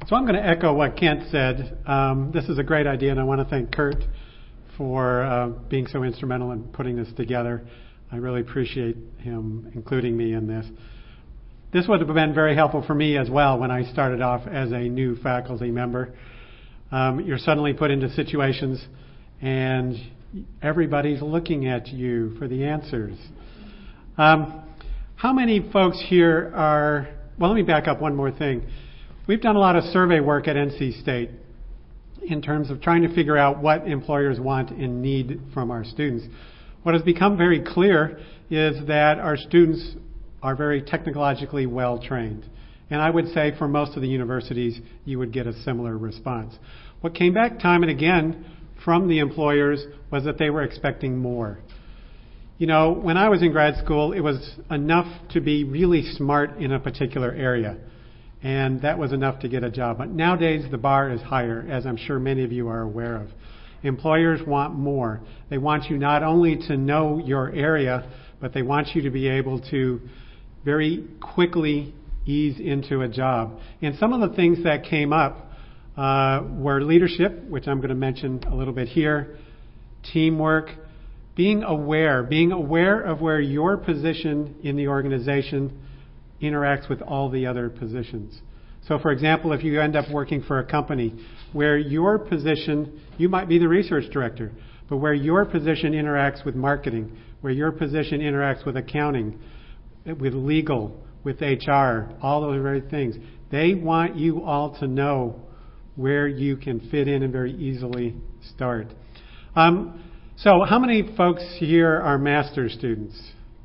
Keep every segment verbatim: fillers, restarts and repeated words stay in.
So I'm going to echo what Kent said. Um, this is a great idea, and I want to thank Kurt for uh, being so instrumental in putting this together. I really appreciate him including me in this. This would have been very helpful for me as well when I started off as a new faculty member. Um, you're suddenly put into situations and everybody's looking at you for the answers. Um, how many folks here are, well, let me back up one more thing. We've done a lot of survey work at N C State in terms of trying to figure out what employers want and need from our students. What has become very clear is that our students are very technologically well trained. And I would say for most of the universities, you would get a similar response. What came back time and again from the employers was that they were expecting more. You know, when I was in grad school, it was enough to be really smart in a particular area. And that was enough to get a job. But nowadays, the bar is higher, as I'm sure many of you are aware of. Employers want more. They want you not only to know your area, but they want you to be able to very quickly ease into a job. And some of the things that came up uh, were leadership, which I'm going to mention a little bit here, teamwork, being aware, being aware of where your position in the organization interacts with all the other positions. So, for example, if you end up working for a company where your position, you might be the research director, but where your position interacts with marketing, where your position interacts with accounting, with legal, with H R, all those very things, they want you all to know where you can fit in and very easily start. Um, so, how many folks here are master's students?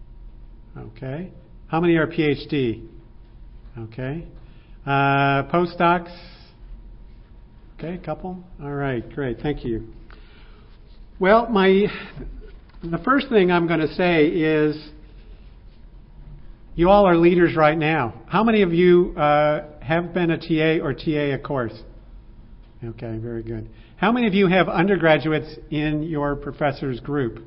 Okay. How many are PhD? Okay. Uh, postdocs? Okay, a couple? All right, great. Thank you. Well, my the first thing I'm going to say is you all are leaders right now. How many of you uh, have been a T A or T A a course? Okay, very good. How many of you have undergraduates in your professor's group?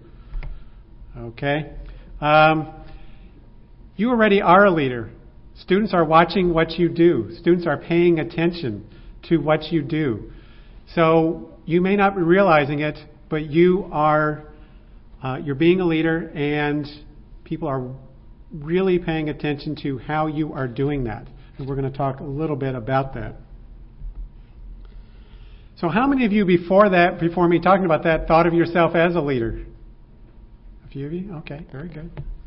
Okay. Um, You already are a leader. Students are watching what you do. Students are paying attention to what you do. So you may not be realizing it, but you are uh, you're being a leader, and people are really paying attention to how you are doing that. And we're going to talk a little bit about that. So how many of you before that, before me talking about that, thought of yourself as a leader? A few of you? Okay, very good.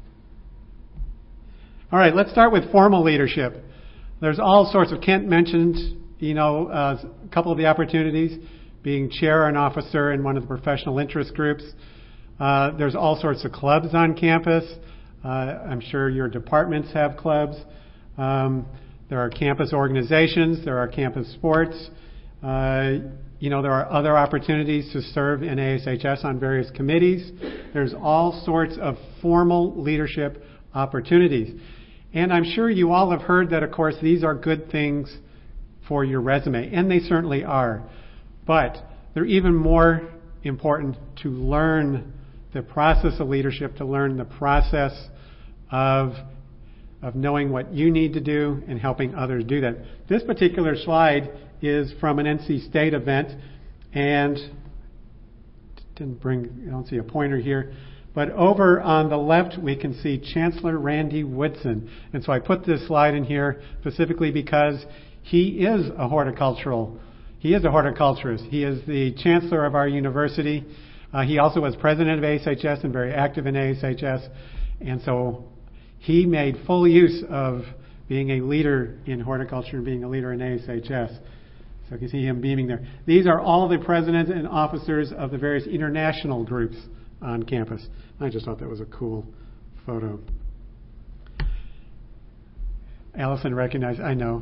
All right, let's start with formal leadership. There's all sorts of, Kent mentioned, you know, uh, a couple of the opportunities, being chair or an officer in one of the professional interest groups. Uh, there's all sorts of clubs on campus. Uh, I'm sure your departments have clubs. Um, there are campus organizations. There are campus sports. Uh, you know, there are other opportunities to serve in A S H S on various committees. There's all sorts of formal leadership opportunities. And I'm sure you all have heard that, of course, these are good things for your resume, and they certainly are. But they're even more important to learn the process of leadership, to learn the process of, of knowing what you need to do and helping others do that. This particular slide is from an N C State event, and didn't bring, I don't see a pointer here. But over on the left, we can see Chancellor Randy Woodson. And so I put this slide in here specifically because he is a horticultural, he is a horticulturist. He is the chancellor of our university. Uh, he also was president of A S H S and very active in A S H S. And so he made full use of being a leader in horticulture and being a leader in A S H S. So you can see him beaming there. These are all the presidents and officers of the various international groups on campus. I just thought that was a cool photo. Allison recognized, I know.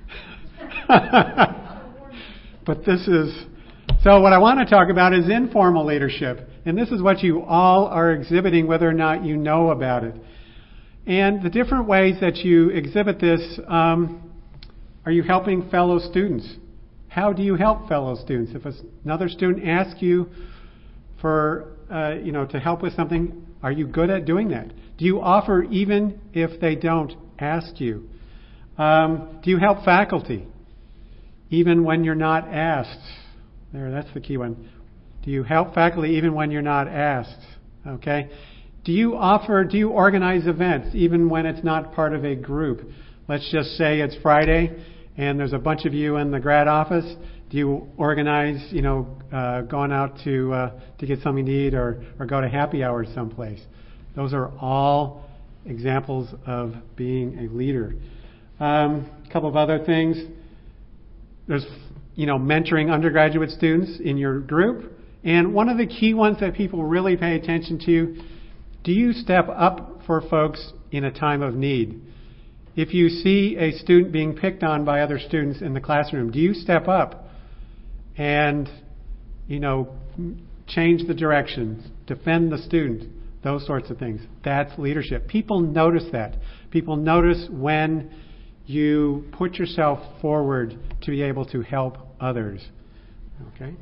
But this is, so what I want to talk about is informal leadership. And this is what you all are exhibiting, whether or not you know about it. And the different ways that you exhibit this, um, are you helping fellow students? How do you help fellow students? If another student asks you for, uh, you know, to help with something, are you good at doing that? Do you offer even if they don't ask you? Um, do you help faculty? even when you're not asked. There, that's the key one. Do you help faculty even when you're not asked? Okay. Do you offer, do you organize events even when it's not part of a group? Let's just say it's Friday and there's a bunch of you in the grad office. Do you organize, you know, uh, going out to uh, to get something to eat or, or go to happy hour someplace? Those are all examples of being a leader. Um, a couple of other things. There's, you know, mentoring undergraduate students in your group. And one of the key ones that people really pay attention to, do you step up for folks in a time of need? If you see a student being picked on by other students in the classroom, do you step up and, you know, change the direction, defend the student, those sorts of things? That's leadership. People notice that. People notice when you put yourself forward to be able to help others. Okay?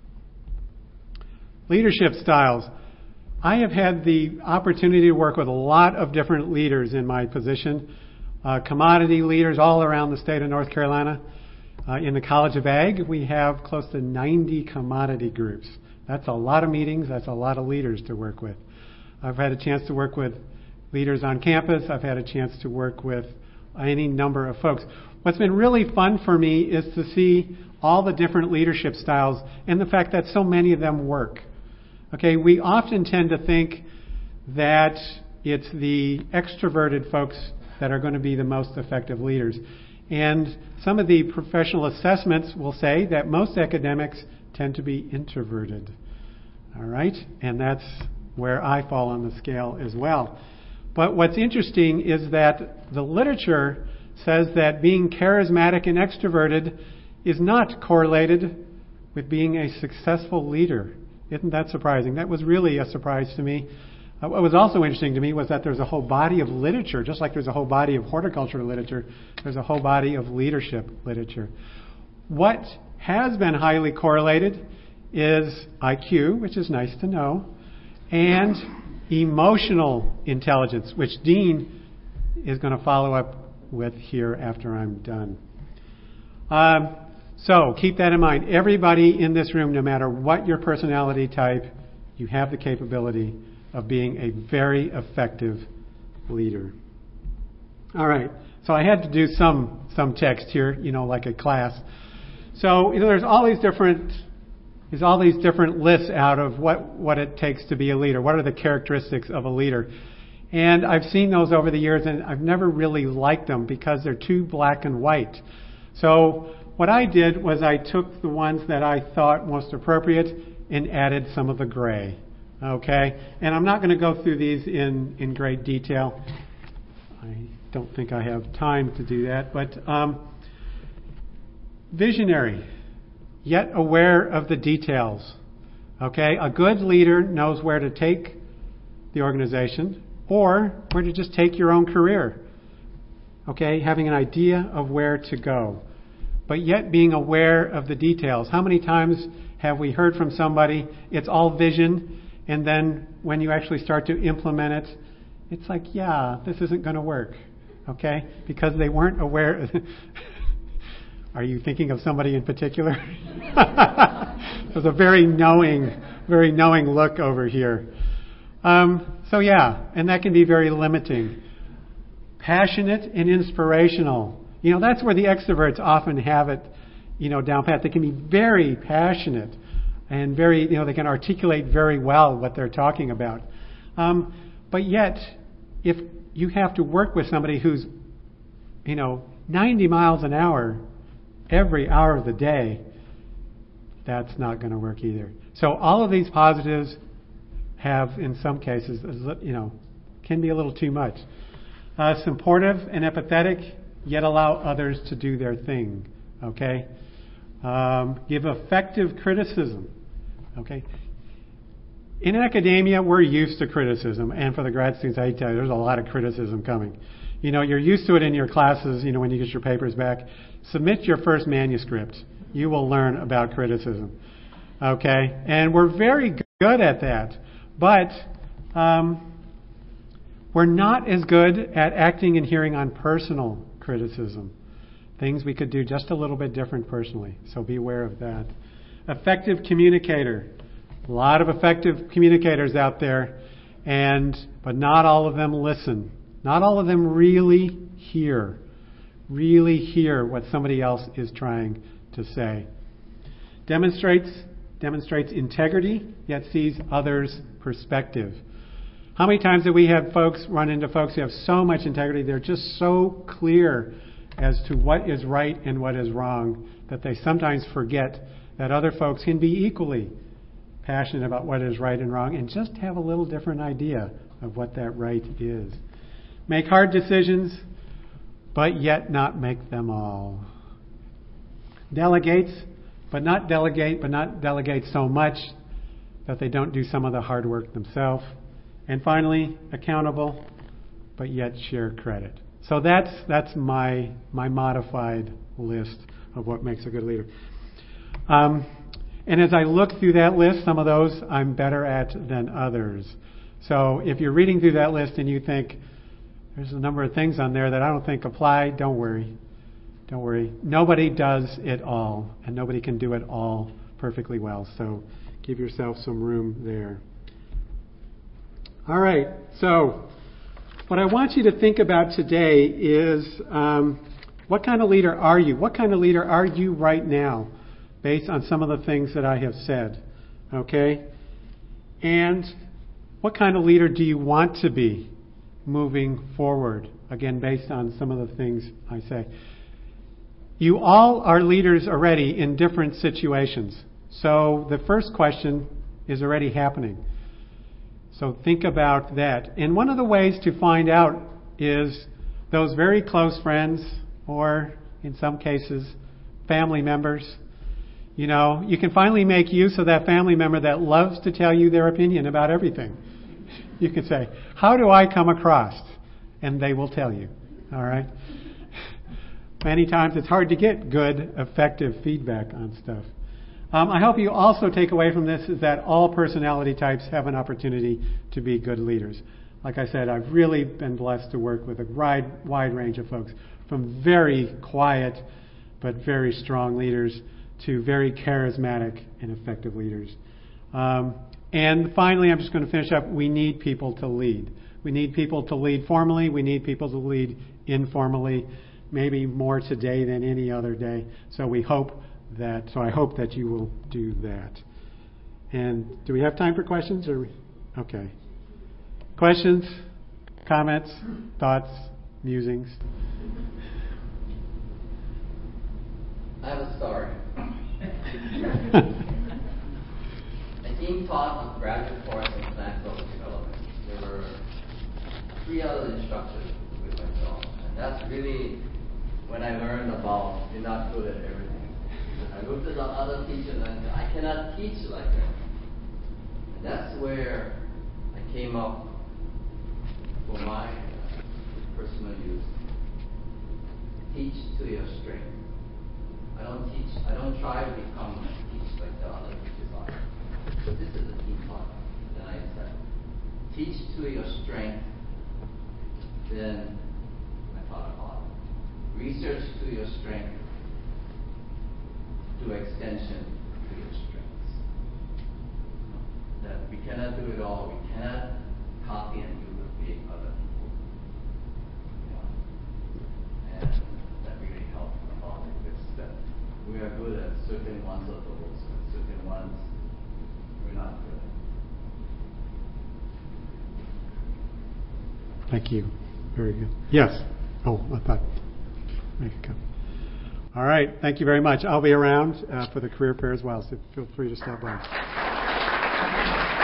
Leadership styles. I have had the opportunity to work with a lot of different leaders in my position. Uh, commodity leaders all around the state of North Carolina. Uh, in the College of Ag, we have close to ninety commodity groups. That's a lot of meetings. That's a lot of leaders to work with. I've had a chance to work with leaders on campus. I've had a chance to work with any number of folks. What's been really fun for me is to see all the different leadership styles and the fact that so many of them work. Okay, we often tend to think that it's the extroverted folks that are going to be the most effective leaders. And some of the professional assessments will say that most academics tend to be introverted. All right? And that's where I fall on the scale as well. But what's interesting is that the literature says that being charismatic and extroverted is not correlated with being a successful leader. Isn't that surprising? That was really a surprise to me. Uh, what was also interesting to me was that there's a whole body of literature, just like there's a whole body of horticulture literature, there's a whole body of leadership literature. What has been highly correlated is I Q, which is nice to know, and emotional intelligence, which Dean is going to follow up with here after I'm done. Um, so keep that in mind. Everybody in this room, no matter what your personality type, you have the capability of being a very effective leader. All right. So I had to do some some text here, you know, like a class. So you know, there's all these different there's all these different lists out of what what it takes to be a leader. What are the characteristics of a leader? And I've seen those over the years, and I've never really liked them because they're too black and white. So what I did was I took the ones that I thought most appropriate and added some of the gray. Okay? And I'm not going to go through these in, in great detail. I don't think I have time to do that. But um, visionary, yet aware of the details. Okay? A good leader knows where to take the organization or where to just take your own career. Okay? Having an idea of where to go. But yet being aware of the details. How many times have we heard from somebody, it's all vision, and then when you actually start to implement it, it's like, yeah, this isn't going to work. Okay? Because they weren't aware. Are you thinking of somebody in particular? There's a very knowing, very knowing look over here. Um, so yeah, and that can be very limiting. Passionate and inspirational. You know, that's where the extroverts often have it, you know, down pat. They can be very passionate and very, you know, they can articulate very well what they're talking about. Um, but yet, if you have to work with somebody who's, you know, ninety miles an hour every hour of the day, that's not going to work either. So all of these positives have, in some cases, you know, can be a little too much. Uh, supportive and empathetic, yet allow others to do their thing. Okay? Um, give effective criticism. Okay? In academia, we're used to criticism. And for the grad students, I tell you, there's a lot of criticism coming. You know, you're used to it in your classes, you know, when you get your papers back. Submit your first manuscript. You will learn about criticism. Okay? And we're very good at that. But um, we're not as good at acting and hearing on personal criticism. things we could do just a little bit different personally. So be aware of that. Effective communicator. A lot of effective communicators out there, and but not all of them listen. Not all of them really hear. Really hear what somebody else is trying to say. Demonstrates demonstrates integrity, yet sees others' perspective. How many times do we have folks run into folks who have so much integrity, they're just so clear as to what is right and what is wrong, that they sometimes forget that other folks can be equally passionate about what is right and wrong and just have a little different idea of what that right is. Make hard decisions, but yet not make them all. Delegates, but not delegate, but not delegate so much that they don't do some of the hard work themselves. And finally, accountable, but yet share credit. So that's that's my my modified list of what makes a good leader. Um, and as I look through that list, some of those I'm better at than others. So if you're reading through that list and you think there's a number of things on there that I don't think apply, don't worry. Don't worry. Nobody does it all, and nobody can do it all perfectly well. So give yourself some room there. All right, so what I want you to think about today is um, what kind of leader are you? What kind of leader are you right now based on some of the things that I have said? Okay? And what kind of leader do you want to be moving forward? Again, based on some of the things I say. You all are leaders already in different situations. So the first question is already happening. So think about that. And one of the ways to find out is those very close friends, or in some cases, family members. You know, you can finally make use of that family member that loves to tell you their opinion about everything. You can say, how do I come across? And they will tell you. All right? Many times it's hard to get good, effective feedback on stuff. Um, I hope you also take away from this is that all personality types have an opportunity to be good leaders. Like I said, I've really been blessed to work with a wide, wide range of folks, from very quiet but very strong leaders to very charismatic and effective leaders. Um, and finally, I'm just going to finish up. We need people to lead. We need people to lead formally. We need people to lead informally, maybe more today than any other day. So we hope that. So I hope that you will do that. And do we have time for questions? Or we, okay. Questions, comments, thoughts, musings. I have a story. A team taught a graduate course in plant growth development. There were three other instructors with myself, and that's really when I learned about you're not good at everything. I looked at the other teachers and I said, I cannot teach like that. And that's where I came up for my personal use. Teach to your strength. I don't teach, I don't try to become and teach like the other teachers are. So this is a team talk. Then I said, teach to your strength. Then I thought about it. Research to your strength. Do extension to your strengths. That we cannot do it all. We cannot copy and duplicate other people. Yeah. And that really helped a lot because that we are good at certain ones of those, and certain ones we're not good at. Thank you. Very good. Yes. Oh, I thought. There you go. All right. Thank you very much. I'll be around uh, for the career fair as well, so feel free to stop by.